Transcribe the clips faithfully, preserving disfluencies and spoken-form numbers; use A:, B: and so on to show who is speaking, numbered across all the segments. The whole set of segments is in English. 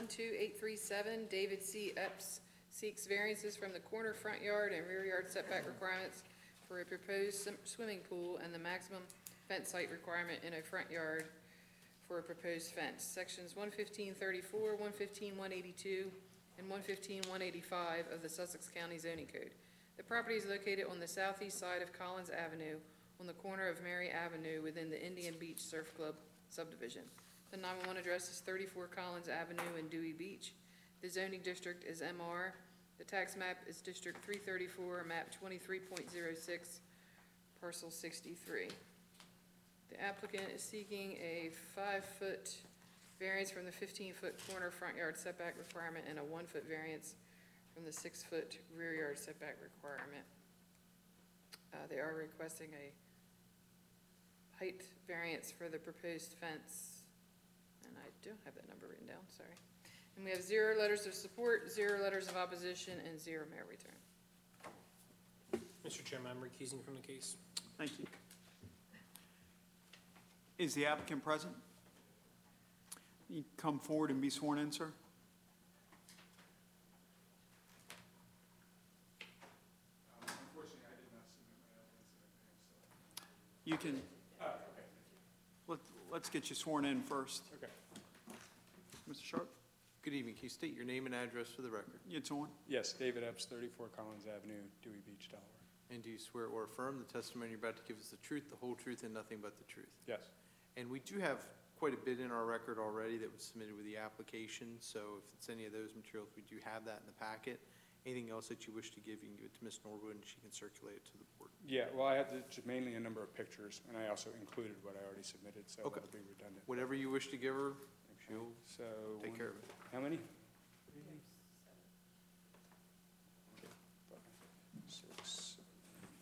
A: two eight three seven, David C. Epps seeks variances from the corner front yard and rear yard setback requirements for a proposed swim- swimming pool and the maximum fence height requirement in a front yard for a proposed fence. Sections one fifteen thirty-four, one fifteen one eighty-two, and one fifteen one eighty-five of the Sussex County zoning code. The property is located on the southeast side of Collins Avenue on the corner of Mary Avenue within the Indian Beach Surf Club subdivision. The nine one one address is thirty-four Collins Avenue in Dewey Beach. The zoning district is M R. The tax map is District three thirty-four, map twenty-three point zero six, parcel sixty-three. The applicant is seeking a five-foot variance from the fifteen-foot corner front yard setback requirement and a one-foot variance from the six-foot rear yard setback requirement. Uh, they are requesting a height variance for the proposed fence, and I don't have that number written down, sorry. And we have zero letters of support, zero letters of opposition, and zero mail return.
B: Mister Chairman, I'm recusing from the case.
C: Thank you. Is the applicant present? You come forward and be sworn in, sir.
D: Um, unfortunately, I did not submit my evidence in advance. So.
C: You can,
D: Oh, okay.
C: let, let's get you sworn in first.
D: Okay.
C: Mister Sharp,
E: Good evening. Can you state your name and address for the record?
C: you sworn?
D: Yes, David Epps, thirty-four Collins Avenue, Dewey Beach, Delaware.
E: And do you swear or affirm the testimony you're about to give is the truth, the whole truth, and nothing but the truth?
D: Yes.
E: And we do have quite a bit in our record already that was submitted with the application, so if it's any of those materials, we do have that in the packet. Anything else that you wish to give, you can give it to Miz Norwood, and she can circulate it to the board.
D: Yeah, well, I had the- just mainly a number of pictures, and I also included what I already submitted, so
E: Okay.
D: that'll be redundant.
E: Whatever you wish to give her, she'll
D: So.
E: take
D: one-
E: care of it.
D: How many? Okay, five, six, seven.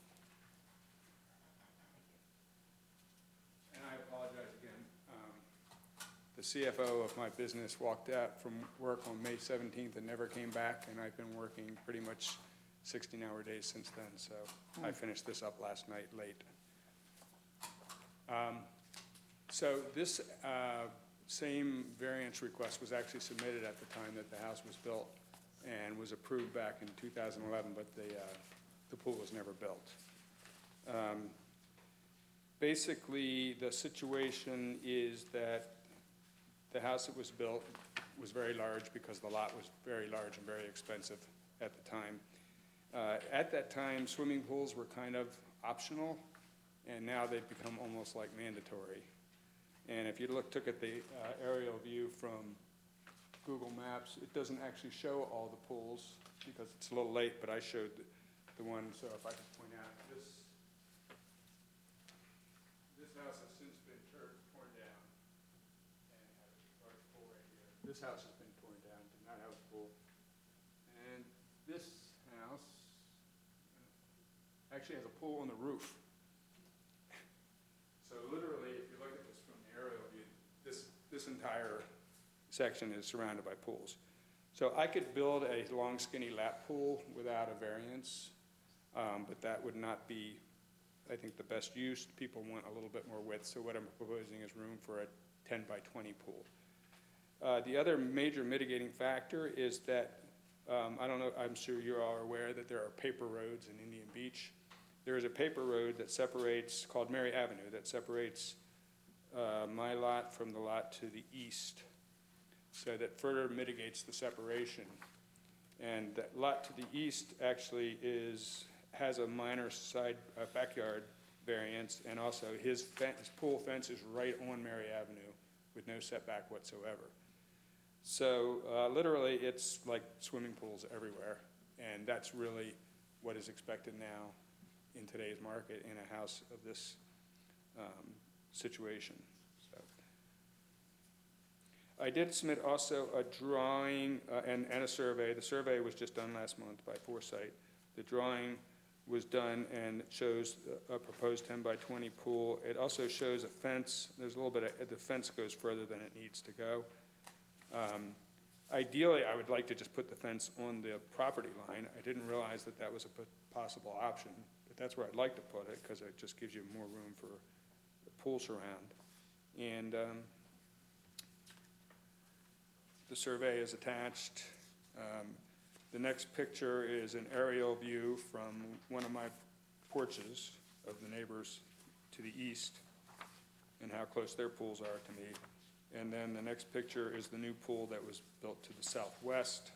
D: And I apologize again. Um, The C F O of my business walked out from work on May seventeenth and never came back, and I've been working pretty much sixteen-hour days since then, so I finished this up last night late. Um, So this uh, same variance request was actually submitted at the time that the house was built and was approved back in two thousand eleven, but the, uh, the pool was never built. Um, Basically, the situation is that the house that was built was very large because the lot was very large and very expensive at the time. Uh, At that time, swimming pools were kind of optional, and now they've become almost like mandatory. And if you look, took at the uh, aerial view from Google Maps, it doesn't actually show all the pools because it's a little late, but I showed the, the one, so if I could point out, this, this house has since been tur- torn down and has a large pool right here. This house has been torn down, did not have a pool. And this house actually has a pool on the roof. So literally, if you look at this from the aerial view, this, this entire section is surrounded by pools. So I could build a long skinny lap pool without a variance, um, but that would not be, I think, the best use. People want a little bit more width, so what I'm proposing is room for a ten by twenty pool. Uh, the other major mitigating factor is that, um, I don't know, I'm sure you're all aware that there are paper roads in Indian Beach. There is a paper road that separates, called Mary Avenue, that separates uh, my lot from the lot to the east, so that further mitigates the separation. And that lot to the east actually is, has a minor side uh, backyard variance, and also his, fence, his pool fence is right on Mary Avenue with no setback whatsoever. So uh, literally it's like swimming pools everywhere, and that's really what is expected now in today's market in a house of this um, situation. So. I did submit also a drawing uh, and, and a survey. The survey was just done last month by Foresight. The drawing was done and shows a, a proposed ten by twenty pool. It also shows a fence. There's a little bit of, the fence goes further than it needs to go. Um, ideally, I would like to just put the fence on the property line. I didn't realize that that was a possible option. That's where I'd like to put it, because it just gives you more room for the pool surround. And um, the survey is attached. Um, The next picture is an aerial view from one of my porches of the neighbors to the east and how close their pools are to me. And then the next picture is the new pool that was built to the southwest.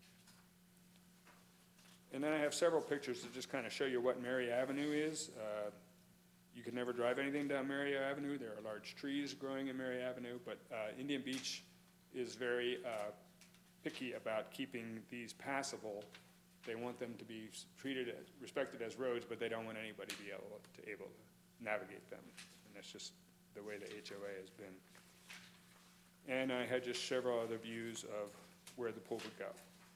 D: And then I have several pictures to just kind of show you what Mary Avenue is. Uh, You could never drive anything down Mary Avenue. There are large trees growing in Mary Avenue, but uh, Indian Beach is very uh, picky about keeping these passable. They want them to be treated, as- respected as roads, but they don't want anybody to be able to, able to navigate them. And that's just the way the H O A has been. And I had just several other views of where the pool would go.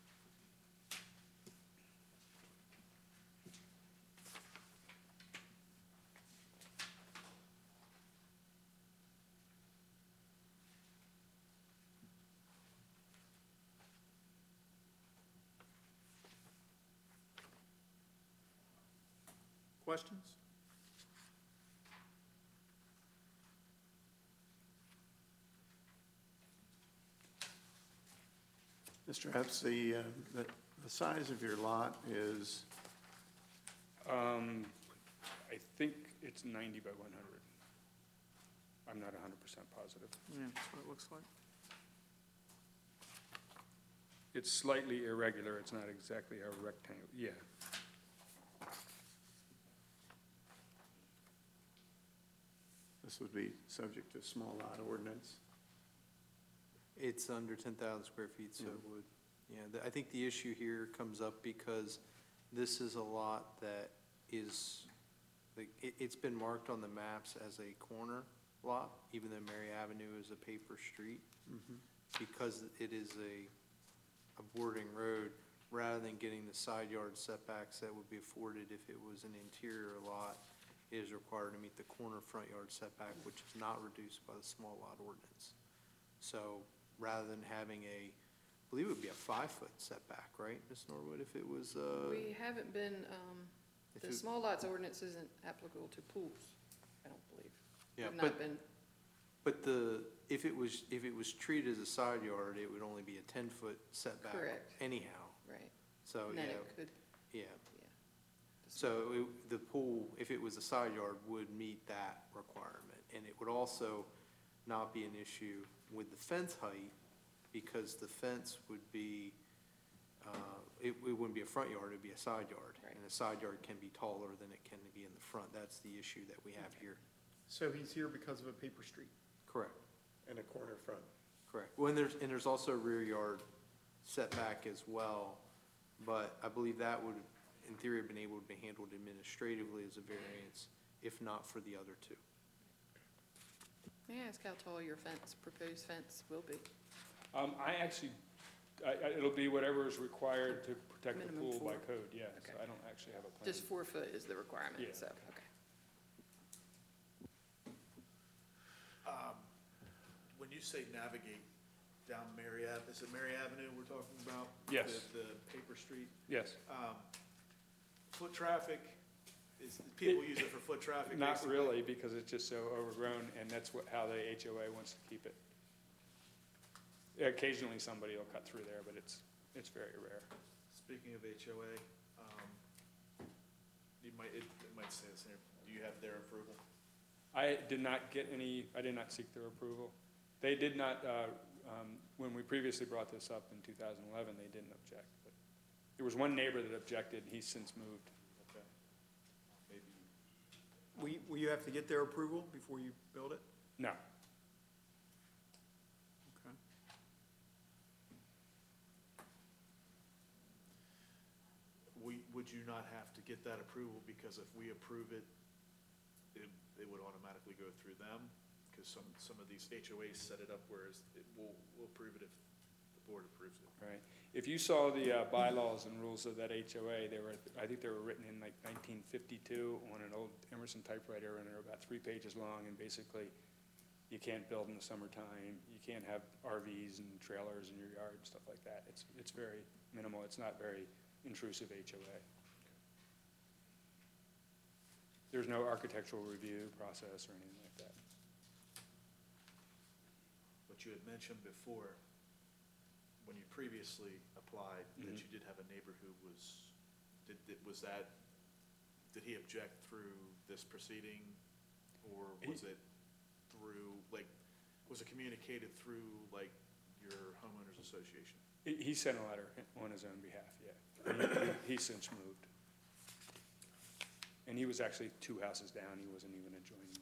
C: Questions?
B: Mister Epps, the, uh, the, the size of your lot is,
D: Um, I think it's ninety by one hundred. I'm not one hundred percent positive.
C: Yeah, that's what it looks like.
D: It's slightly irregular, it's not exactly a rectangle, yeah.
B: this would be subject to small lot ordinance.
E: It's under ten thousand square feet, so it would. Yeah, the- I think the issue here comes up because this is a lot that is, like, it, it's been marked on the maps as a corner lot, even though Mary Avenue is a paper street. Because it is a, a boarding road, rather than getting the side yard setbacks that would be afforded if it was an interior lot, it is required to meet the corner front yard setback, which is not reduced by the small lot ordinance. So rather than having a, I believe it would be a five-foot setback, right, Miz Norwood, if it was, uh,
A: We haven't been, um,
E: If
A: the
E: it-
A: small lots ordinance isn't applicable to pools, I don't believe.
E: yeah,
A: We've
E: but,
A: not been,
E: but the, if it was, if it was treated as a side yard, it would only be a ten-foot setback
A: Correct.
E: anyhow.
A: right,
E: So,
A: and
E: yeah,
A: then it could,
E: yeah.
A: yeah.
E: So it- the pool, if it was a side yard, would meet that requirement. And it would also not be an issue with the fence height, because the fence would be, uh, it it wouldn't be a front yard, it'd be a side yard.
A: Right.
E: And a side yard can be taller than it can be in the front. That's the issue that we have here.
C: So he's here because of a paper street
E: Correct,
B: And a corner front.
E: correct. Well, and there's, and there's also a rear yard setback as well, but I believe that would, in theory, have been able to be handled administratively as a variance, if not for the other two.
A: May I ask how tall your fence, proposed fence will be?
D: Um, I actually, I, I, it'll be whatever is required to protect the
A: Minimum
D: pool by
A: four.
D: code, yeah, so
A: Okay.
D: I don't actually have a plan.
A: Just four foot is the requirement,
D: Yeah.
A: so, okay.
F: Um, When you say navigate down Mary Ave, is it Mary Avenue we're talking about?
D: Yes.
F: The, the paper street?
D: Yes,
F: Um, Foot traffic, is, people use it for foot traffic?
D: not
F: basically?
D: really, because it's just so overgrown, and that's what, how the H O A wants to keep it. Occasionally, somebody will cut through there, but it's, it's very rare.
F: Speaking of H O A, um, you might, it, it might say this here, do you have their approval?
D: I did not get any, I did not seek their approval. They did not, uh, um, when we previously brought this up in two thousand eleven, they didn't object. But there was one neighbor that objected, he's since moved.
F: Okay. Maybe,
C: Will, you- will you have to get their approval before you build it?
D: No,
C: Okay.
F: we, would you not have to get that approval, because if we approve it, it, it would automatically go through them? Because some, some of these H O As set it up whereas it will, we'll approve it if the board approves it.
D: right. If you saw the uh, bylaws and rules of that H O A, they were, I think they were written in like nineteen fifty-two on an old Emerson typewriter, and they're about three pages long, and basically, you can't build in the summertime, you can't have R Vs and trailers in your yard and stuff like that. It's, it's very minimal, it's not very intrusive H O A. There's no architectural review process or anything like that.
F: But you had mentioned before when you previously applied, that
D: Mhm.
F: you did have a neighbor who was, did, did- was that, did he object through this proceeding? Or was it through, like, was it communicated through, like, your homeowners association?
D: He, he sent a letter on his own behalf, yeah. He- He's since moved. And he was actually two houses down, he wasn't even adjoining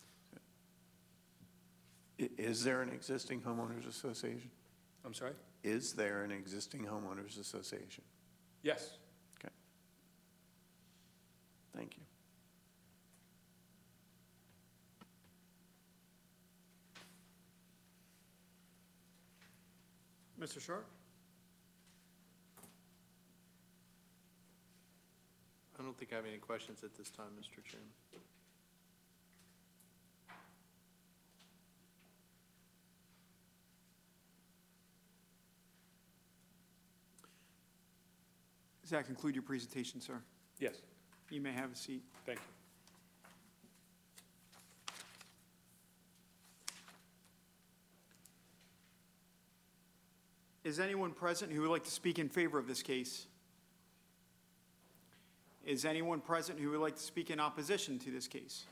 D: me.
B: I- Is there an existing homeowners association?
D: I'm sorry?
B: Is there an existing homeowners association?
D: Yes.
B: Okay. Thank you.
C: Mister Sharp?
E: I don't think I have any questions at this time, Mister Chairman.
C: Does that conclude your presentation, sir?
D: Yes,
C: You may have a seat.
D: thank you.
C: Is anyone present who would like to speak in favor of this case? Is anyone present who would like to speak in opposition to this case?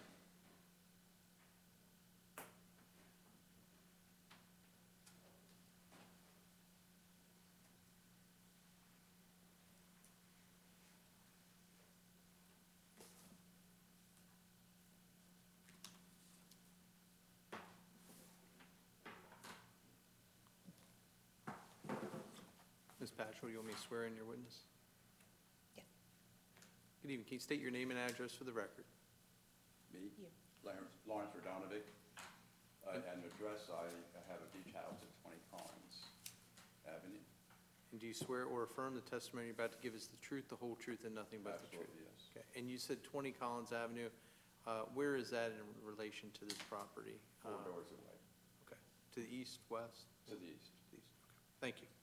E: Miz Patchell, you want me to swear in your witness?
G: Yeah.
E: Good evening. Can you state your name and address for the record?
H: Me?
G: You.
H: Lawrence Lawrence Radonovic. Uh, And the address, I I have a beach house at twenty Collins Avenue.
E: And do you swear or affirm the testimony you're about to give is the truth, the whole truth, and nothing but the truth?
H: Absolutely, yes.
E: Okay. And you said twenty Collins Avenue. Uh, Where is that in relation to this property?
H: Four
E: Uh,
H: doors away,
E: Okay. To the east, west?
H: to the east.
E: To the east. Okay. Thank you.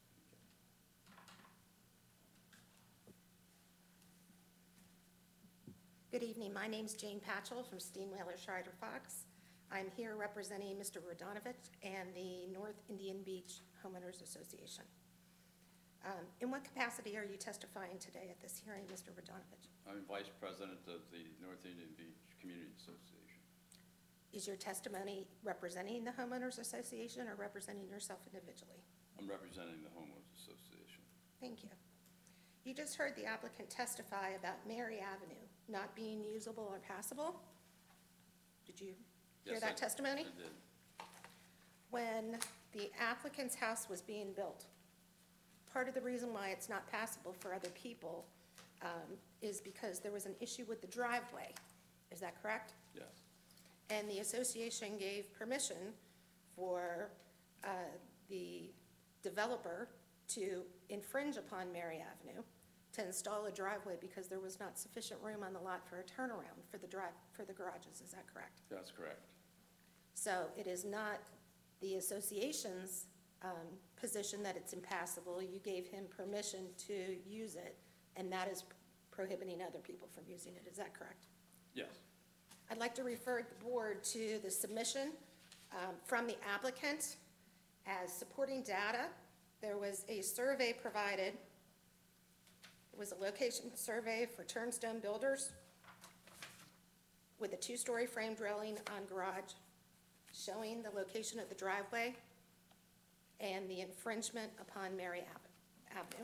G: Good evening. My name's Jane Patchell from Steenweiler Schreider Fox. I'm here representing Mister Radonovich and the North Indian Beach Homeowners Association. Um, In what capacity are you testifying today at this hearing, Mister Radonovich?
H: I'm vice president of the North Indian Beach Community Association.
G: Is your testimony representing the Homeowners Association or representing yourself individually?
H: I'm representing the homeowners association.
G: Thank you. You just heard the applicant testify about Mary Avenue not being usable or passable. Did you hear
H: Yes,
G: that
H: I-
G: testimony?
H: I did.
G: When the applicant's house was being built, part of the reason why it's not passable for other people um, is because there was an issue with the driveway. Is that correct?
H: Yes,
G: And the association gave permission for uh, the developer to infringe upon Mary Avenue to install a driveway because there was not sufficient room on the lot for a turnaround for the drive, for the garages. Is that correct?
H: that's correct.
G: So it is not the association's um, position that it's impassable. You gave him permission to use it, and that is prohibiting other people from using it. Is that correct?
H: Yes,
G: I'd like to refer the board to the submission um, from the applicant as supporting data. There was a survey provided. It was a location survey for Turnstone Builders with a two-story frame dwelling on garage, showing the location of the driveway and the infringement upon Mary Ave- Avenue.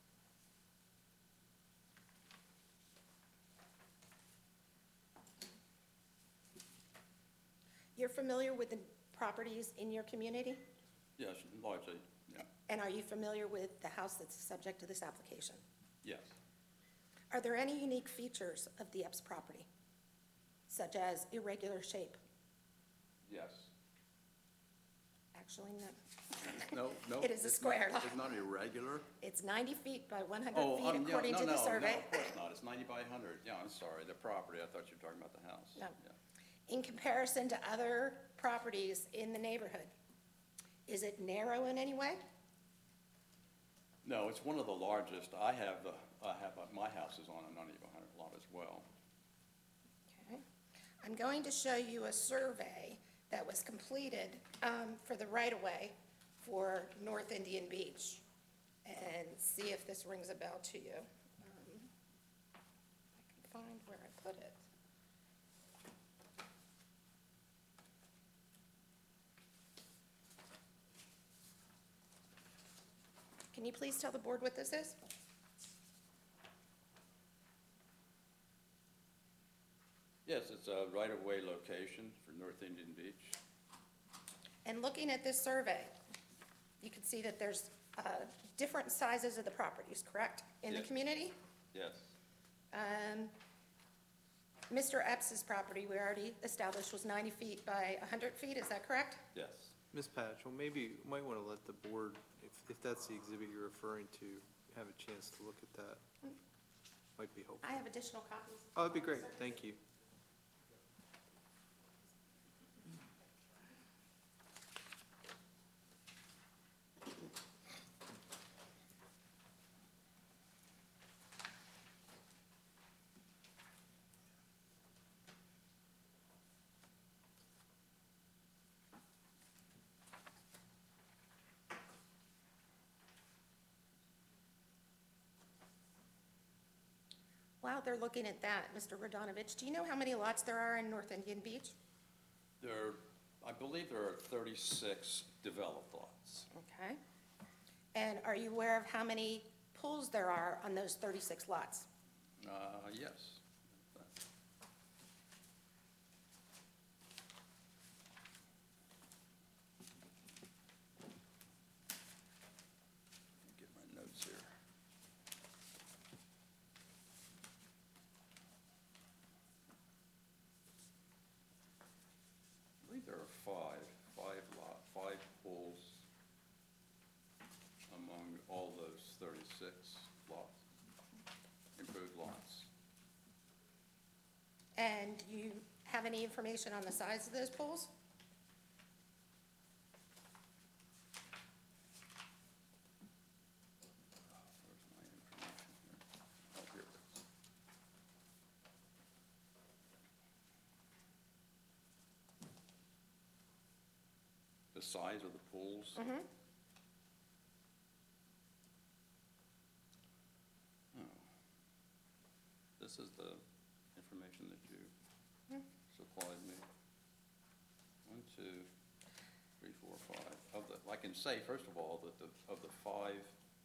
G: You're familiar with the properties in your community?
H: yes, largely, yeah,
G: And are you familiar with the house that's the subject of this application?
H: yes.
G: Are there any unique features of the Epps property, such as irregular shape?
H: Yes.
G: Actually, no.
H: No, no.
G: It is a
H: it's
G: square
H: not-
G: lot.
H: It's not irregular.
G: It's ninety feet by one hundred
H: Oh,
G: feet
H: um, yeah,
G: according
H: no,
G: to the
H: no,
G: survey.
H: No, of course not. It's ninety by one hundred. Yeah, I'm sorry, the property, I thought you were talking about the house.
G: No.
H: Yeah.
G: In comparison to other properties in the neighborhood, is it narrow in any way?
H: No, it's one of the largest. I have, uh, I have, uh, my house is on a ninety by one hundred lot as well.
G: Okay. I'm going to show you a survey that was completed um, for the right-of-way for North Indian Beach. this rings a bell to you. Um, I can find where I put it. Can you please tell the board what this is?
H: Yes, it's a right-of-way location for North Indian Beach.
G: And looking at this survey, you can see that there's uh, different sizes of the properties, correct, in the
H: Yes.
G: community?
H: Yes,
G: Um, Mister Epps's property, we already established, was ninety feet by one hundred feet, is that correct?
H: yes.
E: Miz Patch, well, maybe, you might want to let the board, if, if that's the exhibit you're referring to, have a chance to look at that. Might be helpful.
G: I have additional copies.
E: Oh, that'd be great, thank you.
G: While they're looking at that, Mister Radonovich, do you know how many lots there are in North Indian Beach?
H: There, I believe there are thirty-six developed lots.
G: Okay. And are you aware of how many pools there are on those thirty-six lots?
H: Uh, yes. Get my notes here. I believe there are five, five lot, five pools among all those thirty-six lots, improved lots.
G: And do you have any information on the size of those pools?
H: Where's my information here? Oh, here it is. The size of the pools?
G: Mm-hmm.
H: Oh. This is the information that you supplied me. One, two, three, four, five. Of the, I can say, first of all, that the, of the five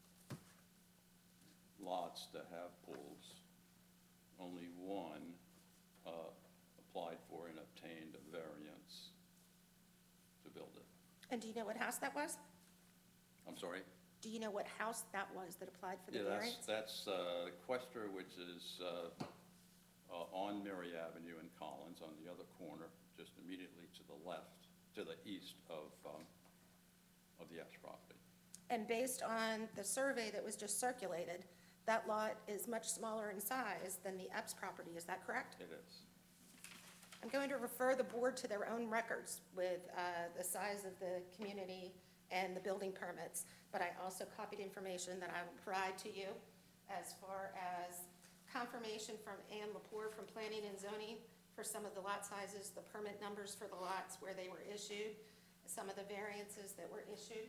H: lots that have pools, only one uh, applied for and obtained a variance to build it.
G: And do you know what house that was?
H: I'm sorry?
G: Do you know what house that was that applied for the
H: Yeah, that's,
G: variance?
H: that's uh, Questor, which is uh, uh, on Mary Avenue in Collins, on the other corner, just immediately to the left, to the east of, um, of the Epps property.
G: And based on the survey that was just circulated, that lot is much smaller in size than the Epps property, is that correct?
H: It is.
G: I'm going to refer the board to their own records with uh, the size of the community and the building permits, but I also copied information that I will provide to you as far as confirmation from Ann Lepore from Planning and Zoning for some of the lot sizes, the permit numbers for the lots where they were issued, some of the variances that were issued.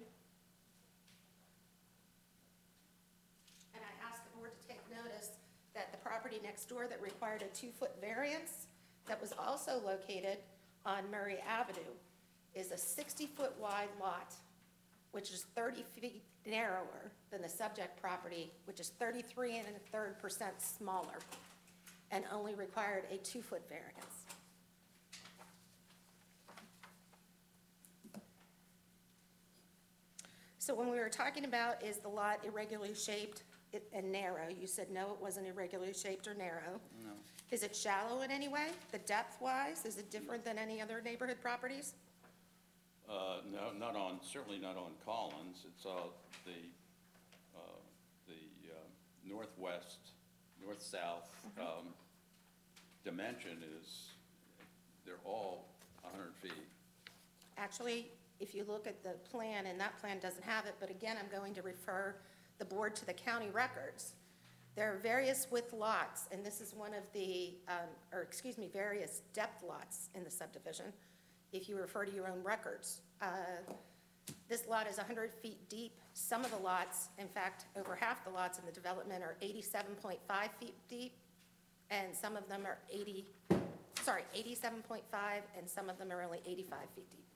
G: And I asked the board to take notice that the property next door that required a two-foot variance that was also located on Murray Avenue is a sixty-foot wide lot, which is thirty feet narrower than the subject property, which is thirty-three and a third percent smaller, and only required a two-foot variance. So when we were talking about is the lot irregularly shaped and narrow, you said no, it wasn't irregularly shaped or narrow.
H: No.
G: Is it shallow in any way? The depth-wise, is it different than any other neighborhood properties?
H: Uh, No, not on, certainly not on Collins. It's uh, the, uh, the uh, northwest, north-south um, dimension is, they're all one hundred feet.
G: Actually, if you look at the plan, and that plan doesn't have it, but again, I'm going to refer the board to the county records. There are various width lots, and this is one of the, um, or excuse me, various depth lots in the subdivision, if you refer to your own records. Uh, This lot is one hundred feet deep Some of the lots, in fact, over half the lots in the development are eighty-seven point five feet deep, and some of them are eighty, sorry, eighty-seven point five, and some of them are only eighty-five feet deep.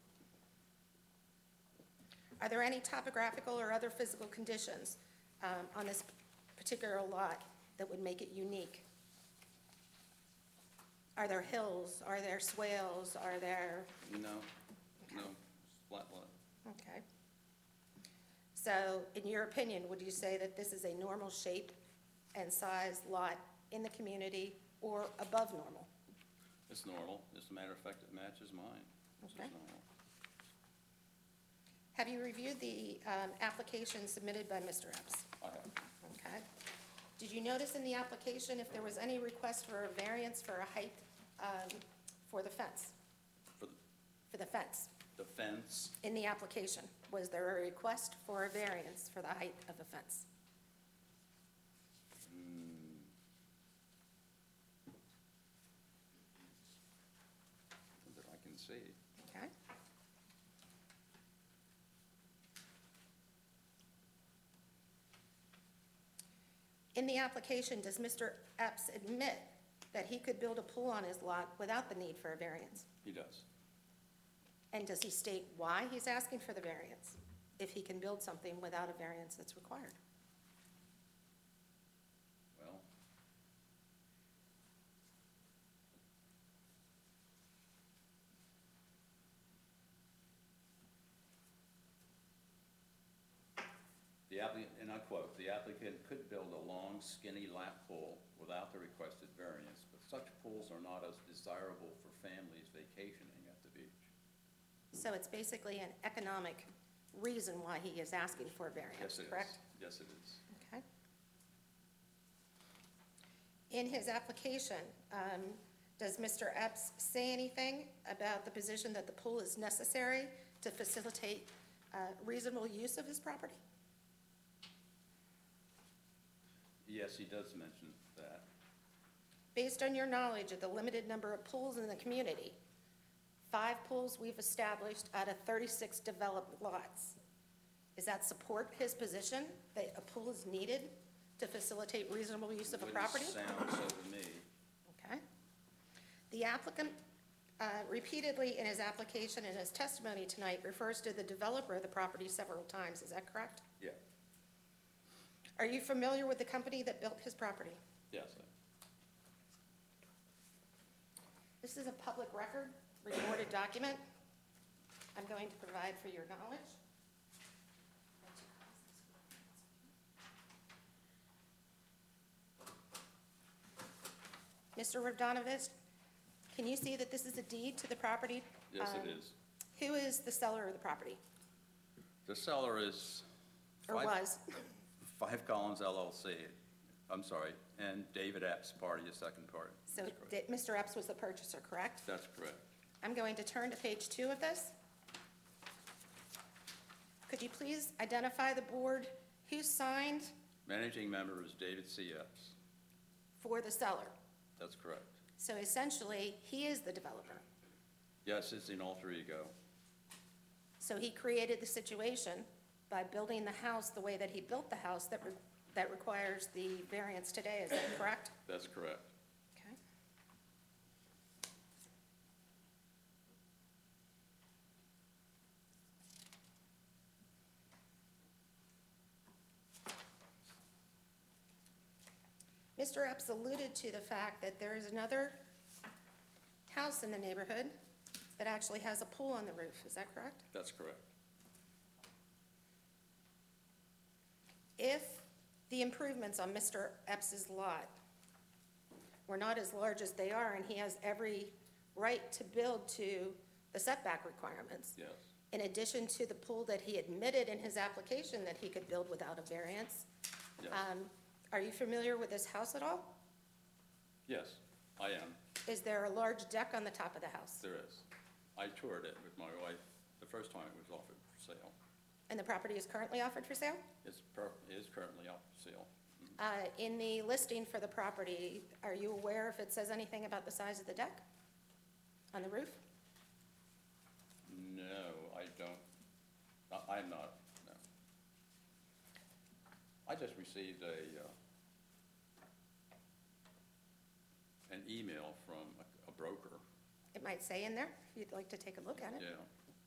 G: Are there any topographical or other physical conditions um, on this particular lot that would make it unique? Are there hills? Are there swales? Are there,
H: No, no, flat lot.
G: okay. So, in your opinion, would you say that this is a normal shape and size lot in the community or above normal?
H: It's normal. As a matter of fact, it matches mine. This is
G: Okay.
H: normal.
G: Have you reviewed the um, application submitted by Mister Epps?
H: I have.
G: Okay. Did you notice in the application if there was any request for a variance for a height um, for the fence,
H: For the-
G: for the fence?
H: the fence,
G: In the application, was there a request for a variance for the height of the fence?
H: mm, that I can see.
G: Okay. In the application, does Mister Epps admit that he could build a pool on his lot without the need for a variance?
H: He does.
G: And does he state why he's asking for the variance, if he can build something without a variance that's required?
H: Well, the applicant, and I quote, "The applicant could build a long, skinny lap pool without the requested variance, but such pools are not as desirable for families vacationing at the beach."
G: So it's basically an economic reason why he is asking for a
H: Yes,
G: variance,
H: it is.
G: correct?
H: Yes, it is.
G: Okay. In his application, um, does Mister Epps say anything about the position that the pool is necessary to facilitate uh, reasonable use of his property?
H: Yes, he does mention that.
G: Based on your knowledge of the limited number of pools in the community, five pools we've established out of thirty-six developed lots, does that support his position that a pool is needed to facilitate reasonable use of a property?
H: Wouldn't sound so to me.
G: Okay. The applicant uh, repeatedly in his application and his testimony tonight refers to the developer of the property several times, is that correct?
H: Yeah,
G: Are you familiar with the company that built his property?
H: yes.
G: This is a public record, recorded document. I'm going to provide for your knowledge. Mister Radonovich, can you see that this is a deed to the property?
H: Yes, it
G: Um,
H: is.
G: Who is the seller of the property,
H: The seller is.
G: or
H: Five-
G: was?
H: Five Collins L L C, I'm sorry, and David Epps party, the second party.
G: So
H: That's correct.
G: that Mister Epps was the purchaser, correct?
H: That's correct.
G: I'm going to turn to page two of this. Could you please identify the board who signed
H: Managing member is David C. Epps.
G: for the seller?
H: That's correct.
G: So essentially, he is the developer.
H: Yes, it's an alter ego.
G: So he created the situation by building the house the way that he built the house that, re- that requires the variance today, is that correct?
H: That's correct.
G: Okay. Mister Epps alluded to the fact that there is another house in the neighborhood that actually has a pool on the roof, is that correct?
H: That's correct.
G: If the improvements on Mister Epps's lot were not as large as they are, and he has every right to build to the setback requirements,
H: Yes.
G: in addition to the pool that he admitted in his application that he could build without a variance,
H: Yes.
G: um, are you familiar with this house at all?
H: Yes, I am.
G: Is there a large deck on the top of the house?
H: There is. I toured it with my wife the first time it was offered for sale.
G: And the property is currently offered for sale?
H: It's per, it is currently up for sale.
G: Uh, In the listing for the property, are you aware if it says anything about the size of the deck on the roof?
H: No, I don't, I- I'm not, no. I just received a, uh, an email from a, a broker,
G: It might say in there, if you'd like to take a look at it.
H: yeah.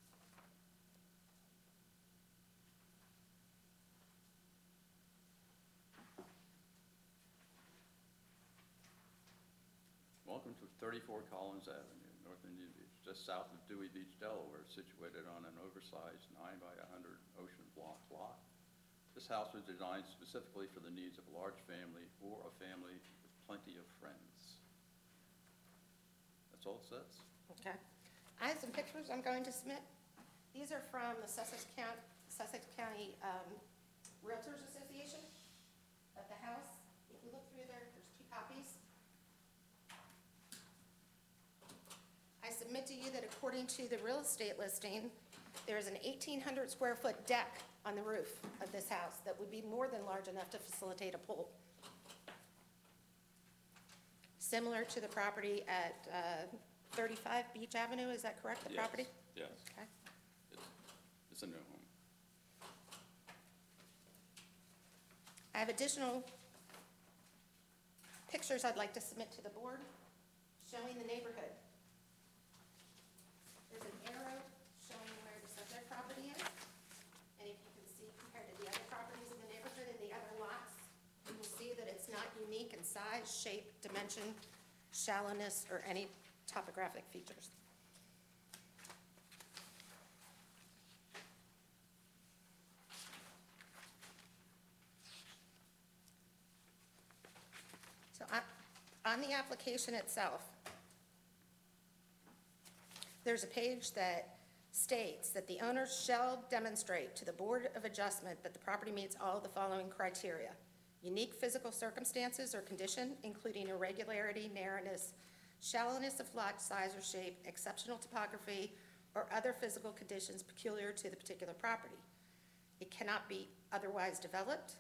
H: Welcome to thirty-four Collins Avenue, North Indian Beach, just south of Dewey Beach, Delaware, situated on an oversized nine by one hundred ocean block lot. This house was designed specifically for the needs of a large family or a family with plenty of friends. That's all it says.
G: Okay. I have some pictures I'm going to submit. These are from the Sussex County, Sussex County um, Realtors Association of the house. If you look through there, there's two copies. I submit to you that according to the real estate listing, there's an eighteen hundred square foot deck on the roof of this house that would be more than large enough to facilitate a pool. Similar to the property at uh, thirty-five Beach Avenue, is that correct, the
H: Yes,
G: property?
H: Yes,
G: Okay.
H: it's, it's a new home.
G: I have additional pictures I'd like to submit to the board showing the neighborhood. There's an arrow showing where the subject property is. And if you can see compared to the other properties in the neighborhood and the other lots, you will see that it's not unique in size, shape, dimension, shallowness, or any topographic features. So on- on the application itself, there's a page that states that the owner shall demonstrate to the Board of Adjustment that the property meets all of the following criteria: unique physical circumstances or condition, including irregularity, narrowness, shallowness of lot size or shape, exceptional topography, or other physical conditions peculiar to the particular property. It cannot be otherwise developed,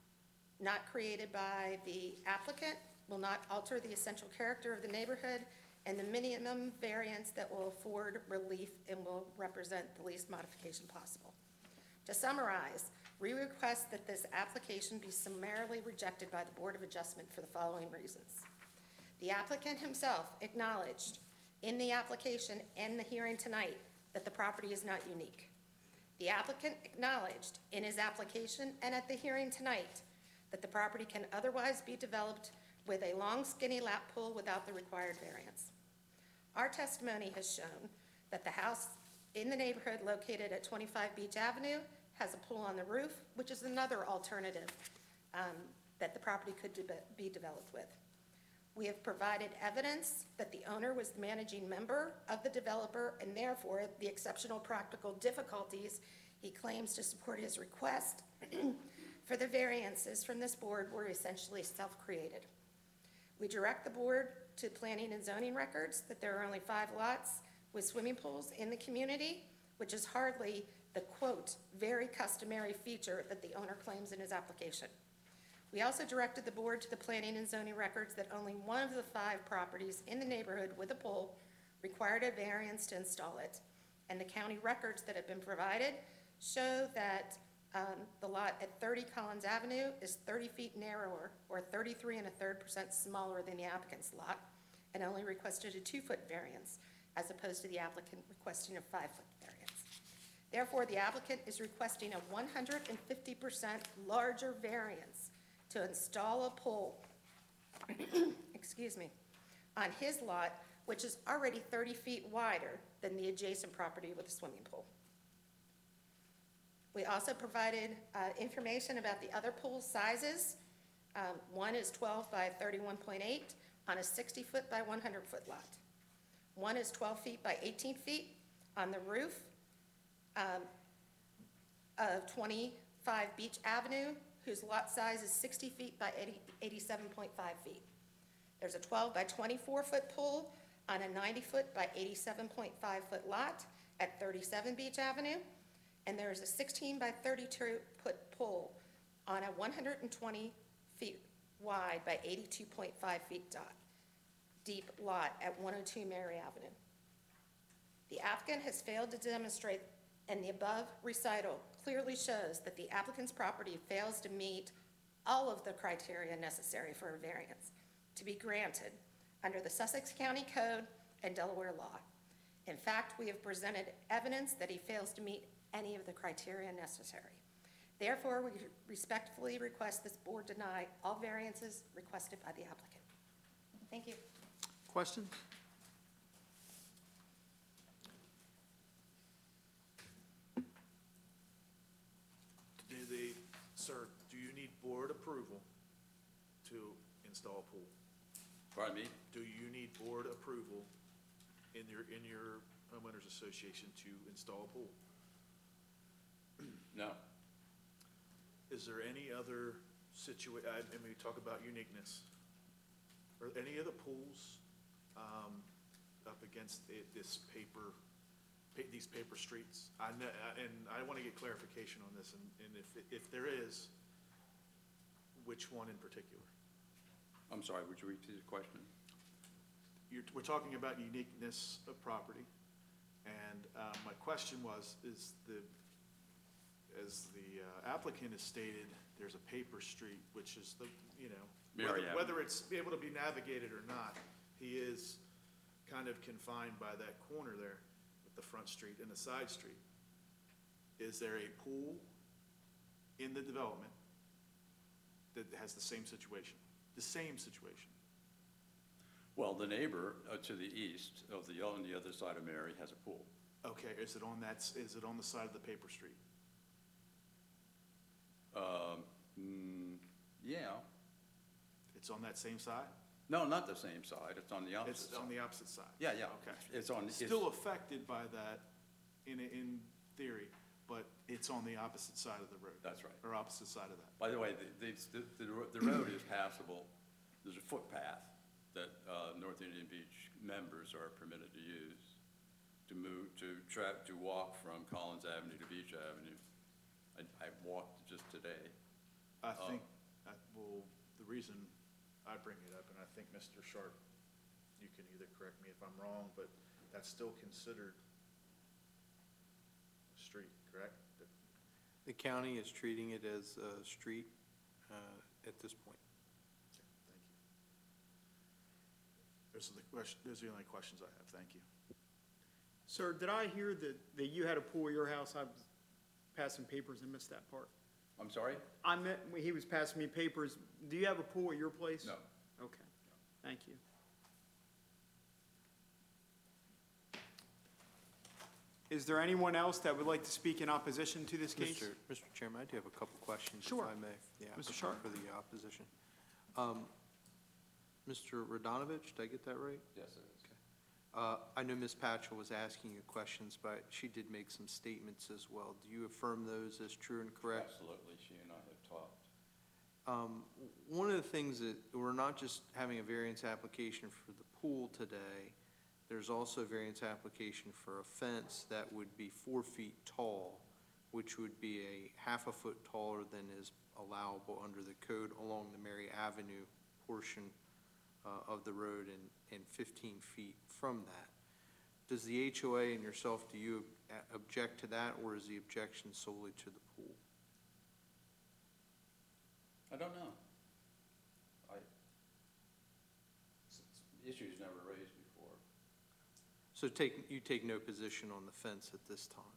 G: not created by the applicant, will not alter the essential character of the neighborhood, and the minimum variance that will afford relief and will represent the least modification possible. To summarize, we request that this application be summarily rejected by the Board of Adjustment for the following reasons. The applicant himself acknowledged in the application and the hearing tonight that the property is not unique. The applicant acknowledged in his application and at the hearing tonight that the property can otherwise be developed with a long skinny lap pool without the required variance. Our testimony has shown that the house in the neighborhood located at twenty-five Beach Avenue has a pool on the roof, which is another alternative um, that the property could de- be developed with. We have provided evidence that the owner was the managing member of the developer, and therefore the exceptional practical difficulties he claims to support his request for the variances from this board were essentially self-created. We direct the board to planning and zoning records that there are only five lots with swimming pools in the community, which is hardly the, quote, very customary feature that the owner claims in his application. We also directed the board to the planning and zoning records that only one of the five properties in the neighborhood with a pool required a variance to install it. And the county records that have been provided show that um, the lot at thirty Collins Avenue is thirty feet narrower, or thirty-three and a third percent smaller than the applicant's lot, and only requested a two-foot variance, as opposed to the applicant requesting a five-foot variance. Therefore, the applicant is requesting a one hundred fifty percent larger variance to install a pool, excuse me, on his lot, which is already thirty feet wider than the adjacent property with a swimming pool. We also provided uh, information about the other pool sizes. Um, one is twelve by thirty-one point eight on a sixty foot by one hundred foot lot. One is twelve feet by eighteen feet on the roof um, of twenty-five Beach Avenue, whose lot size is sixty feet by eighty-seven point five feet. There's a twelve by twenty-four foot pool on a ninety foot by eighty-seven point five foot lot at thirty-seven Beach Avenue, and there's a sixteen by thirty-two foot pool on a one hundred twenty feet wide by eighty-two point five feet dot, deep lot at one oh two Mary Avenue. The applicant has failed to demonstrate, and the above recital clearly shows that the applicant's property fails to meet all of the criteria necessary for a variance to be granted under the Sussex County Code and Delaware law. In fact, we have presented evidence that he fails to meet any of the criteria necessary. Therefore, we respectfully request this board deny all variances requested by the applicant. Thank you.
E: Questions?
F: Do they, sir, do you need board approval to install a pool?
H: Pardon me?
F: Do you need board approval in your, in your homeowners association to install a pool?
H: No.
F: Is there any other situa, I, I mean, we talk about uniqueness. Are any of the pools, um, up against it, this paper, pa- these paper streets? I know, and I want to get clarification on this, and, and if, if there is, which one in particular?
H: I'm sorry, would you repeat the question?
F: You're, we're talking about uniqueness of property, and, um, my question was, is the, as the uh, applicant has stated, there's a paper street, which is the, you know, whether,
H: Mary Ave.
F: whether it's able to be navigated or not, he is kind of confined by that corner there with the front street and the side street. Is there a pool in the development that has the same situation? The same situation?
H: Well, the neighbor uh, to the east of the, on the other side of Mary has a pool.
F: Okay, is it on that, s- is it on the side of the paper street?
H: Um, mm, yeah.
F: It's on that same side?
H: No, not the same side. It's on the opposite
F: It's
H: side.
F: on the opposite side?
H: Yeah, yeah.
F: Okay.
H: It's on, it's,
F: Still affected by that in, in theory, but it's on the opposite side of the road?
H: That's right.
F: Or opposite side of that?
H: by the way, the, the, the, the road is passable. There's a footpath that, uh, North Indian Beach members are permitted to use to move, to tra, to walk from Collins Avenue to Beach Avenue. I, I walked just today.
F: I
H: Um,
F: think, I- well, the reason I bring it up, and I think Mister Sharp, you can either correct me if I'm wrong, but that's still considered a street, correct?
E: The county is treating it as a street uh, at this point.
F: Okay, thank you. Those are the question, those are the only questions I have, thank you.
C: Sir, did I hear that, that you had a pool at your house? I was passing papers and missed that part.
H: I'm sorry?
C: I meant, he was passing me papers. Do you have a pool at your place?
H: No.
C: Okay, thank you. Is there anyone else that would like to speak in opposition to this case?
E: Mister Mister Chairman, I do have a couple questions, if
C: Sure.
E: I may. for the
C: Mister
E: applicant
C: Sharp.
E: For the opposition. Um, Mister Radonovich, did I get that right?
H: Yes, it is.
E: Uh, I know Miz Patchell was asking you questions, but she did make some statements as well. Do you affirm those as true and correct?
H: Absolutely, she and I have talked.
E: Um, One of the things that, we're not just having a variance application for the pool today, there's also a variance application for a fence that would be four feet tall, which would be a half a foot taller than is allowable under the code along the Mary Avenue portion uh, of the road and, and fifteen feet from that. Does the H O A and yourself, do you uh, object to that, or is the objection solely to the pool?
H: I don't know. I, the issue's never raised before.
E: So take, you take no position on the fence at this time?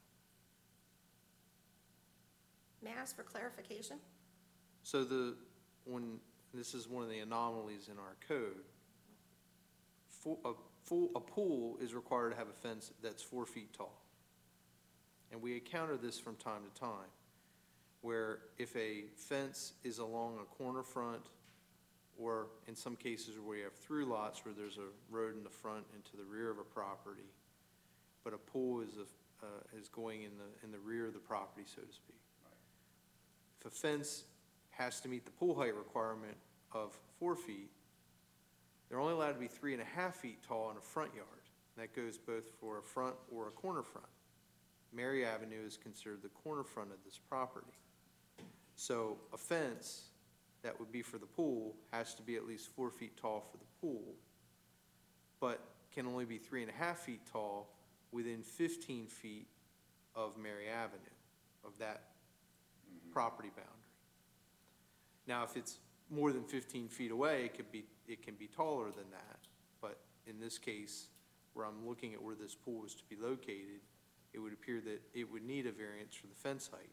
G: May I ask for clarification?
E: So the, when, this is one of the anomalies in our code, full, a full, a pool is required to have a fence that's four feet tall. And we encounter this from time to time, where if a fence is along a corner front, or in some cases where we have through lots where there's a road in the front and to the rear of a property, but a pool is a, uh, is going in the, in the rear of the property, so to speak. If a fence has to meet the pool height requirement of four feet, they're only allowed to be three and a half feet tall in a front yard. That goes both for a front or a corner front. Mary Avenue is considered the corner front of this property. So a fence that would be for the pool has to be at least four feet tall for the pool, but can only be three and a half feet tall within fifteen feet of Mary Avenue, of that property boundary. Now, if it's more than fifteen feet away, it could be, it can be taller than that. But in this case, where I'm looking at where this pool is to be located, it would appear that it would need a variance for the fence height.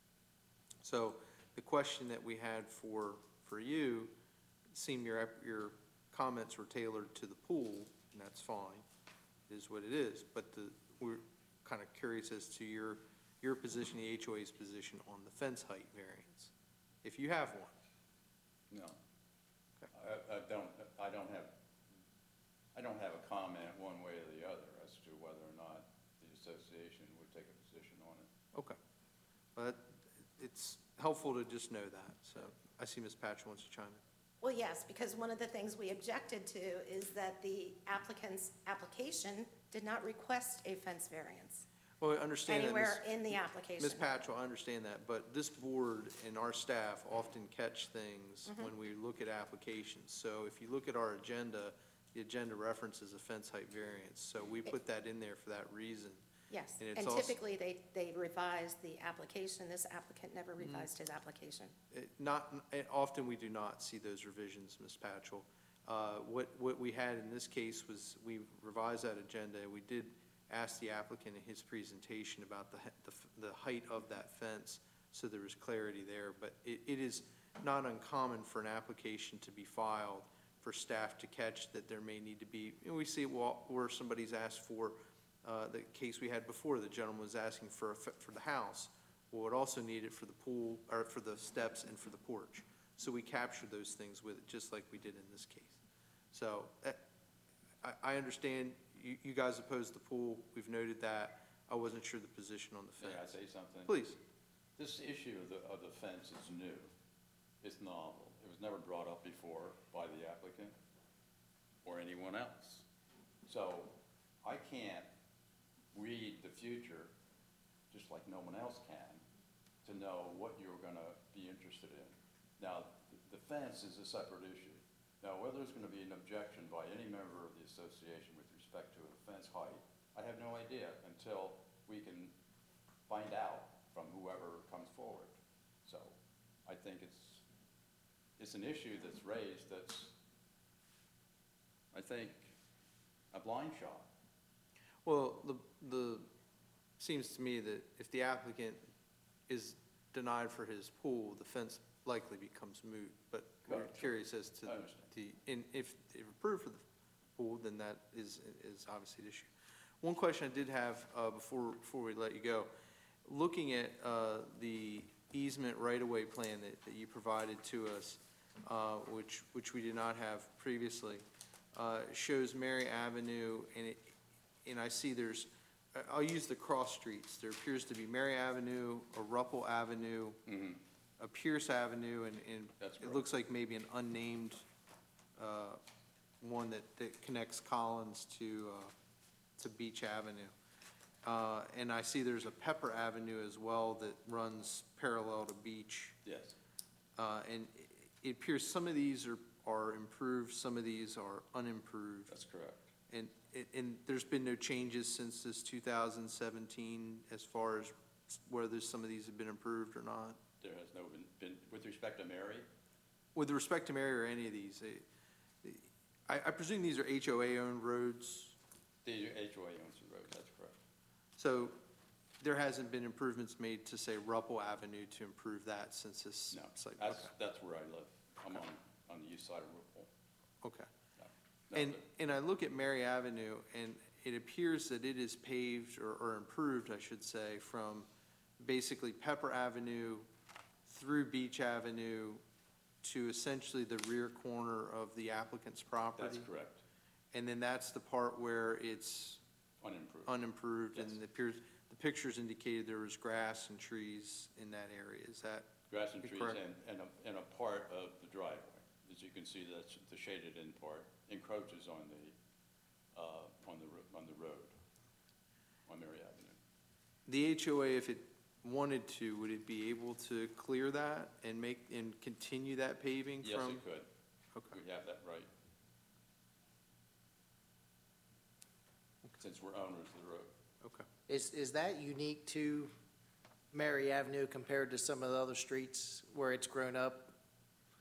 E: So the question that we had for, for you, seemed your, your comments were tailored to the pool, and that's fine, it is what it is. But the, we're kind of curious as to your, your position, the H O A's position on the fence height variance, if you have one.
H: No. I, I don't, I don't have, I don't have a comment one way or the other as to whether or not the association would take a position on it.
E: Okay. But it's helpful to just know that, so I see Miz Patchell wants to chime in.
G: Well, yes, because one of the things we objected to is that the applicant's application did not request a fence variance
E: Well, I understand that, Miz
G: anywhere in the application.
E: Miz Patchell, I understand that, but this board and our staff often catch things
G: Mm-hmm.
E: when we look at applications. So if you look at our agenda, the agenda references a fence height variance, so we put that in there for that reason.
G: Yes,
E: And it's
G: and
E: also-
G: typically they, they revise the application. This applicant never
E: Mm-hmm.
G: revised his application.
E: It- Not, it- often we do not see those revisions, Miz Patchell. Uh, What, what we had in this case was, we revised that agenda, and we did ask the applicant in his presentation about the, he- the f- the height of that fence, so there was clarity there. But it, it is not uncommon for an application to be filed, for staff to catch that there may need to be, and we see it wa- where somebody's asked for, uh, the case we had before, the gentleman was asking for, a f- for the house. Well, it also needed for the pool, or for the steps and for the porch. So we captured those things with it, just like we did in this case. So, eh, I, I understand you, you guys opposed the pool, we've noted that. I wasn't sure the position on the
H: May I
E: fence.
H: say something?
E: Please.
H: This issue of the, of the fence is new. It's novel. It was never brought up before by the applicant or anyone else. So I can't read the future, just like no one else can, to know what you're gonna be interested in. Now, the fence is a separate issue. Now, whether there's gonna be an objection by any member of the association with respect to a fence height, I have no idea until we can find out from whoever comes forward. So I think it's, it's an issue that's raised that's, I think, a blind shot.
E: Well, the, the, seems to me that if the applicant is denied for his pool, the fence likely becomes moot. But we're
H: Correct.
E: curious as to
H: I understand.
E: the, and if, if approved for the pool, then that is, is obviously the issue. One question I did have, uh, before, before we let you go, looking at, uh, the easement right-of-way plan that, that you provided to us, uh, which, which we did not have previously, uh, shows Mary Avenue, and it, and I see there's, I'll use the cross streets. There appears to be Mary Avenue, a Ruppel Avenue,
H: Mhm.
E: a Pierce Avenue, and, and
H: That's
E: it
H: correct.
E: looks like maybe an unnamed, uh, one that, that connects Collins to, uh, to Beach Avenue. Uh, and I see there's a Pepper Avenue as well that runs parallel to Beach.
H: Yes.
E: Uh, and it- it appears some of these are, are improved, some of these are unimproved.
H: That's correct.
E: And, and there's been no changes since this two thousand seventeen as far as whether some of these have been improved or not?
H: There has no been, been, with respect to Mary,
E: With respect to Mary or any of these, eh, I, I presume these are H O A-owned roads,
H: the H O A owns the road, that's correct.
E: so there hasn't been improvements made to, say, Ruppel Avenue to improve that since this
H: No,
E: site?
H: that's,
E: Okay.
H: that's where I live. I'm on, on the east side of Whipple.
E: Okay.
H: No. No,
E: And,
H: the-
E: and I look at Mary Avenue, and it appears that it is paved, or, or improved, I should say, from basically Pepper Avenue through Beach Avenue to essentially the rear corner of the applicant's property.
H: That's correct,
E: And then that's the part where it's
H: unimproved.
E: unimproved, and
H: Yes.
E: it appears, the pictures indicated there was grass and trees in that area. Is that,
H: Grass and
E: Be
H: trees
E: correct.
H: and, and a, and a part of the driveway. As you can see, that's the shaded in part encroaches on the, uh, on the, ro- on the road, on Mary Avenue.
E: the H O A, if it wanted to, would it be able to clear that and make, and continue that paving
H: Yes,
E: from?
H: it could.
E: Okay.
H: We have that right. Since we're owners of the road.
E: Okay.
I: Is, is that unique to Mary Avenue compared to some of the other streets where it's grown up?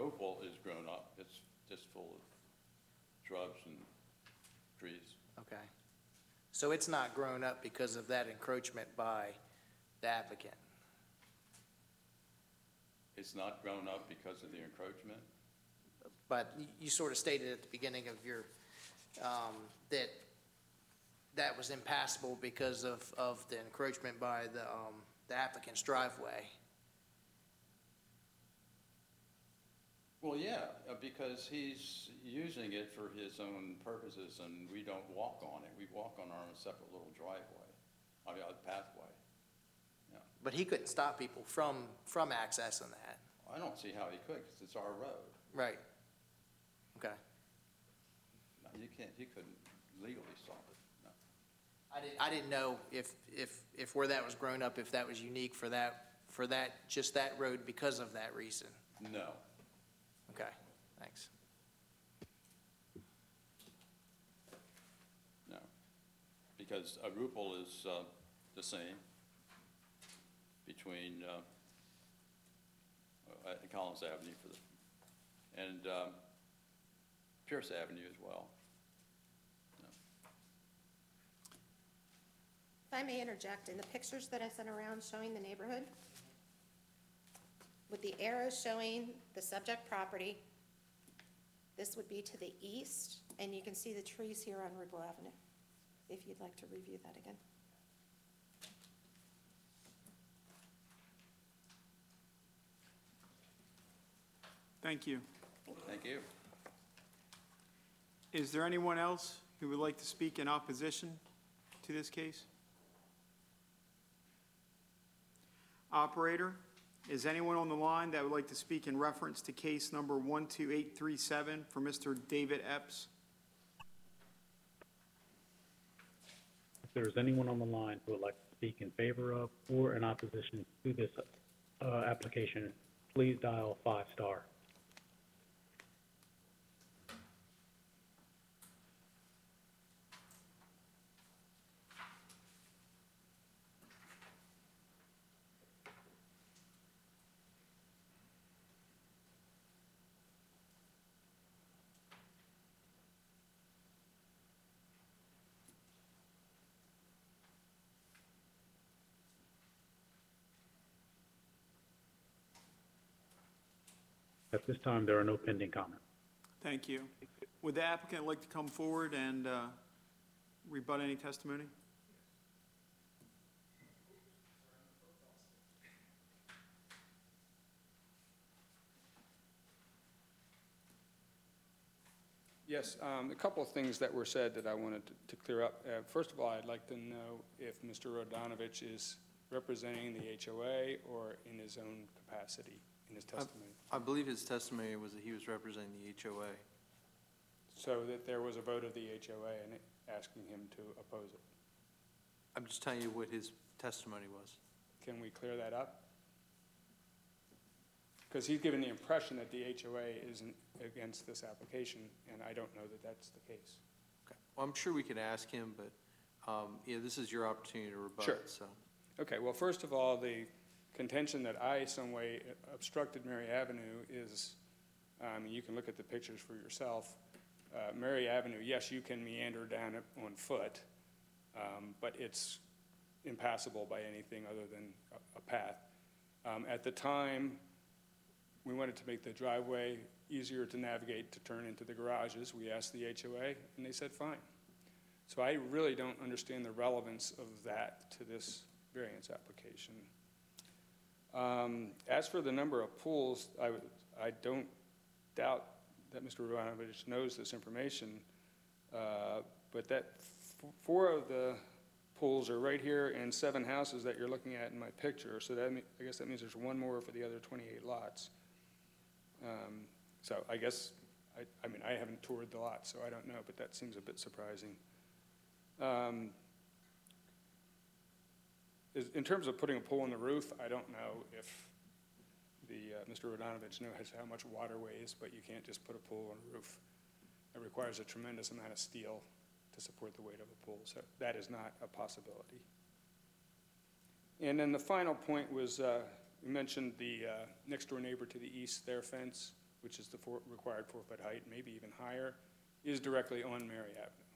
H: Hopewell is grown up. It's just full of shrubs and trees.
I: Okay. So it's not grown up because of that encroachment by the applicant?
H: It's not grown up because of the encroachment?
I: But you- you sort of stated at the beginning of your, um, that that was impassable because of, of the encroachment by the, um, the applicant's driveway.
H: Well, yeah, uh, because he's using it for his own purposes, and we don't walk on it. We walk on our own separate little driveway, I mean, uh, pathway. Yeah,
I: But he couldn't stop people from, from accessing that.
H: I don't see how he could, because it's our road.
I: Right. Okay.
H: No, you can't, you couldn't legally stop it, no.
I: I didn't, I didn't know if, if, if where that was grown up, if that was unique for that, for that, just that road because of that reason.
H: No.
I: Okay, thanks.
H: No, because a Rupel is uh, the same between uh, uh, Collins Avenue for the, and um, Pierce Avenue as well. No.
G: If I may interject, in the pictures that I sent around showing the neighborhood, with the arrows showing the subject property, this would be to the east, and you can see the trees here on Rupel Avenue, if you'd like to review that again.
C: Thank you.
H: Thank you.
C: Is there anyone else who would like to speak in opposition to this case? Operator, is anyone on the line that would like to speak in reference to case number one two eight three seven for Mister David Epps?
J: If there's anyone on the line who would like to speak in favor of or in opposition to this uh, application, please dial five star. At this time, there are no pending comments.
C: Thank you. Would the applicant like to come forward and uh, rebut any testimony?
D: Yes, um, a couple of things that were said that I wanted to, to clear up. Uh, first of all, I'd like to know if Mister Rodanovich is representing the H O A or in his own capacity in his testimony.
E: I believe his testimony was that he was representing the H O A.
D: So that there was a vote of the H O A and asking him to oppose it.
E: I'm just telling you what his testimony was.
D: Can we clear that up? Because he's given the impression that the H O A isn't against this application, and I don't know that that's the case.
E: Okay. Well, I'm sure we could ask him, but, um, yeah, this is your opportunity to rebut,
D: Sure.
E: so.
D: Okay, well, first of all, the contention that I some way obstructed Mary Avenue is, um, you can look at the pictures for yourself. Uh, Mary Avenue, yes, you can meander down it on foot, um, but it's impassable by anything other than a, a path. Um, at the time, we wanted to make the driveway easier to navigate to turn into the garages. We asked the H O A, and they said fine. So I really don't understand the relevance of that to this variance application. Um, as for the number of pools, I, I don't doubt that Mister Rodanovich knows this information, uh, but that f four of the pools are right here and seven houses that you're looking at in my picture. So that, I guess that means there's one more for the other twenty-eight lots. Um, so I guess, I, I mean, I haven't toured the lot, so I don't know, but that seems a bit surprising. Um, is, in terms of putting a pool on the roof, I don't know if the, uh, Mister Rodanovich knows how much water weighs, but you can't just put a pool on a roof. It requires a tremendous amount of steel to support the weight of a pool, so that is not a possibility. And then the final point was, uh, you mentioned the uh, next door neighbor to the east, their fence which is the four, required four-foot height, maybe even higher, is directly on Mary Avenue.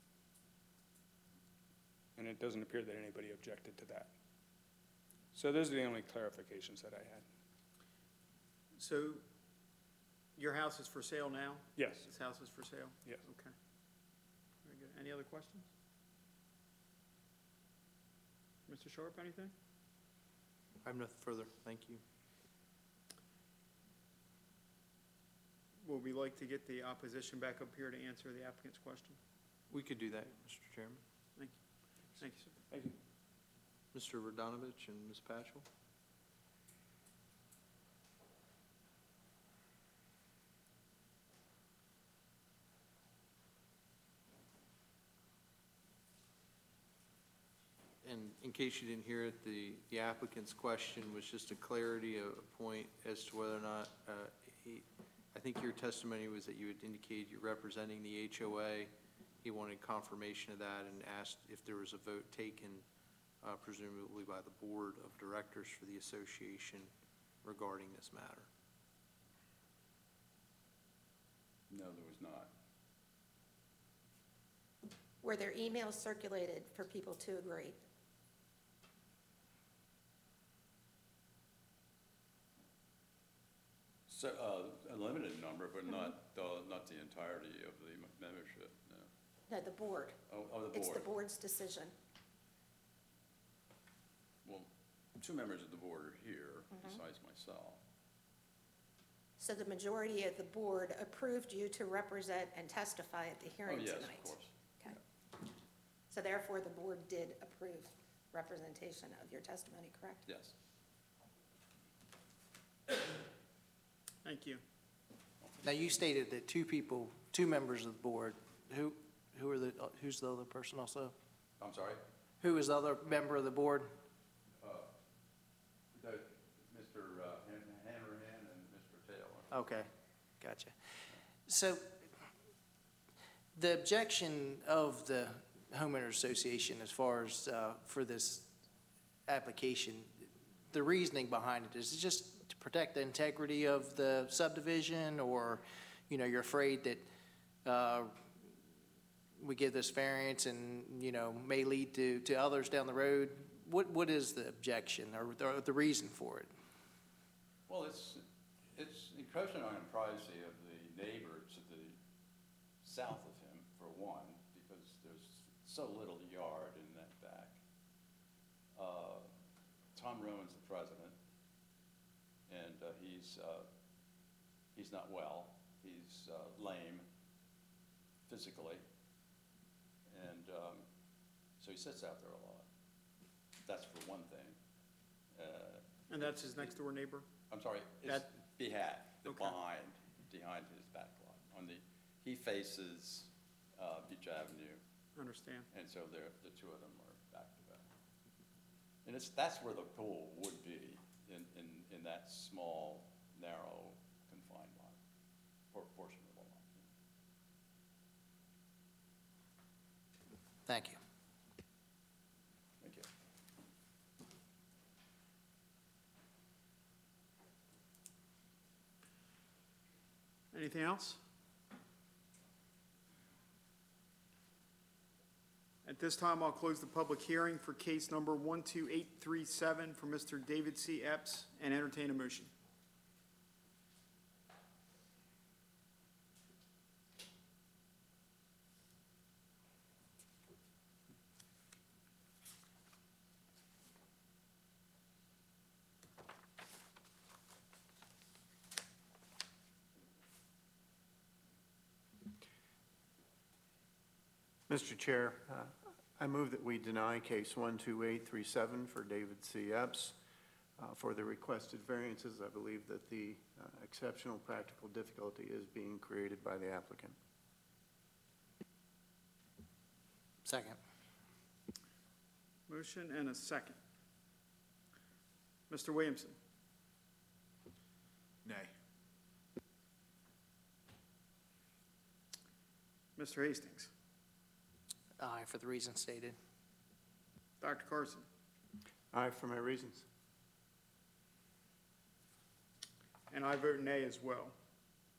D: And it doesn't appear that anybody objected to that. So those are the only clarifications that I had.
C: So your house is for sale now?
D: Yes,
C: This house is for sale?
D: yes.
C: Okay. Very good. Any other questions? Mister Sharp, anything?
E: I have nothing further. Thank you.
C: Would we like to get the opposition back up here to answer the applicant's question?
E: We could do that, Mister Chairman.
C: Thank you. Thank you, sir.
D: Thank you.
E: Mister Radonovich and Miz Patchell? And in case you didn't hear it, the, the applicant's question was just a clarity, a a point as to whether or not, uh, he, I think your testimony was that you had indicated you're representing the H O A. He wanted confirmation of that and asked if there was a vote taken, uh, presumably by the board of directors for the association regarding this matter.
H: No, there was not.
G: Were there emails circulated for people to agree?
H: So, uh, a limited number, but not, uh, not the entirety of the membership, no.
G: No, the board.
H: Oh, oh, the
G: It's the
H: board.
G: board's decision.
H: Well, two members of the board are here,
G: Mm-hmm.
H: besides myself.
G: So the majority of the board approved you to represent and testify at the
H: Oh,
G: hearing
H: yes,
G: tonight?
H: of course.
G: Okay. So therefore, the board did approve representation of your testimony, correct?
H: Yes.
C: Thank you.
I: Now, you stated that two people, two members of the board, who, who are the, who's the other person also?
H: I'm sorry?
I: Who is the other member of the board?
H: Uh, the, Mister uh, Han- Hanrahan and Mister Taylor.
I: Okay, gotcha. So the objection of the homeowners association as far as, uh, for this application, the reasoning behind it, is it just to protect the integrity of the subdivision, or, you know, you're afraid that, uh, we give this variance and, you know, may lead to, to others down the road? What, what is the objection or the, the reason for it?
H: Well, it's, it's encroaching on the privacy of the neighbor to the south of him, for one, because there's so little yard in that back. Uh, Tom Rowan's the president, and uh, he's, uh, he's not well. He's uh, lame physically, and um, so he sits out there a lot. That's for one thing. Uh,
C: And that's his next door neighbor?
H: I'm sorry, it's
C: That-
H: behind, the
C: Okay.
H: behind, behind his back lot. On the, he faces uh, Beach Avenue,
C: Understand.
H: and so they're, the two of them are back to back. And it's, that's where the pool would be, in, in, in that small, narrow, confined lot, por- portion of the lot.
I: Thank you.
H: Thank you.
C: Anything else? At this time, I'll close the public hearing for case number one two eight three seven for Mister David C. Epps and entertain a motion.
B: Mister Chair, uh, I move that we deny case one two eight three seven for David C. Epps uh, for the requested variances. I believe that the uh, exceptional practical difficulty is being created by the applicant.
I: Second.
C: Motion and a second. Mister Williamson?
F: Nay.
C: Mister Hastings?
I: Aye, for the reasons stated.
C: Doctor Carson?
B: Aye, for my reasons.
C: And I vote nay as well.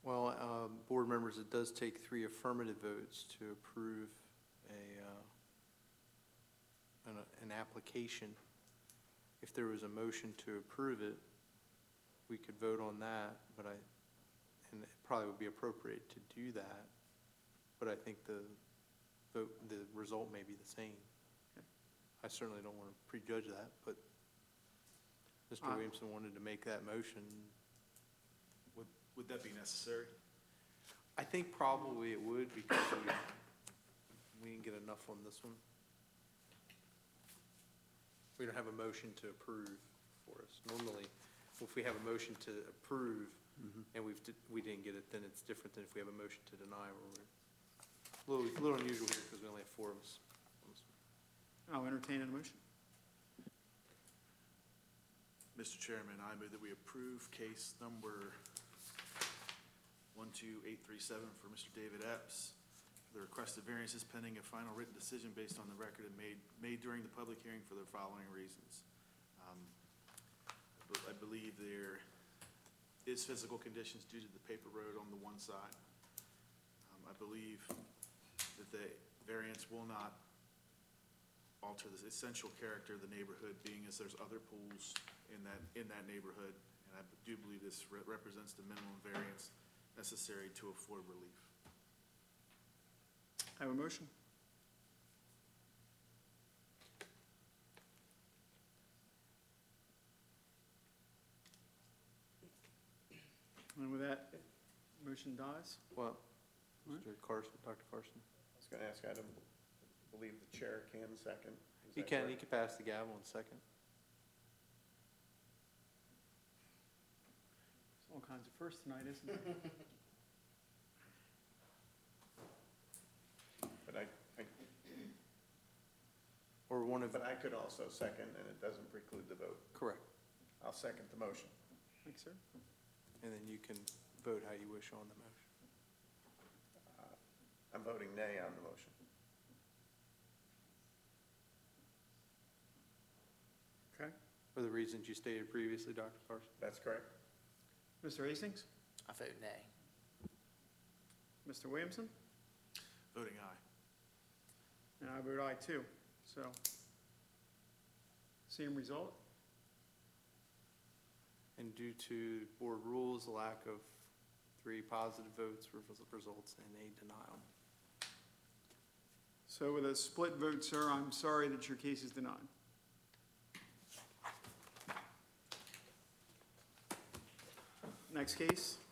E: Well, um, board members, it does take three affirmative votes to approve a, uh, an, an application. If there was a motion to approve it, we could vote on that, but I, and it probably would be appropriate to do that, but I think the vote, the result may be the same. I certainly don't want to prejudge that, but Mister
C: Uh,
E: Williamson wanted to make that motion.
F: Would, would that be necessary?
E: I think probably it would, because we, we didn't get enough on this one. We don't have a motion to approve for us. Normally, if we have a motion to approve and we've, di- we didn't get it, then it's different than if we have a motion to deny. Where we're a little, a little unusual here because we only have four of us.
C: I'll entertain a motion.
F: Mister Chairman, I move that we approve case number one two eight three seven for Mister David Epps. The requested variance is pending a final written decision based on the record and made, made during the public hearing for the following reasons. Um, I be- I believe there is physical conditions due to the paper road on the one side. Um, I believe that the variance will not alter the essential character of the neighborhood, being as there's other pools in that, in that neighborhood. And I do believe this re- represents the minimum variance necessary to afford relief.
C: I have a motion. And with that, motion dies.
E: Well, Mister Carson, Doctor Carson?
B: I was going to ask, I don't believe the chair can second. Is
E: He
B: that
E: can, he
B: correct?
E: can pass the gavel in second.
C: There's all kinds of firsts tonight, isn't there?
B: But I, I,
E: Or one of,
B: but I could also second, and it doesn't preclude the vote.
E: correct.
B: I'll second the motion.
C: Thanks, sir.
E: And then you can vote how you wish on the motion.
B: I'm voting nay on the motion.
C: Okay.
E: For the reasons you stated previously, Doctor Carson?
B: That's correct.
C: Mister Hastings?
I: I vote nay.
C: Mister Williamson?
F: Voting aye.
C: And I vote aye too, so. Same result?
E: And due to board rules, the lack of three positive votes res- results in a denial.
C: So with a split vote, sir, I'm sorry that your case is denied. Next case,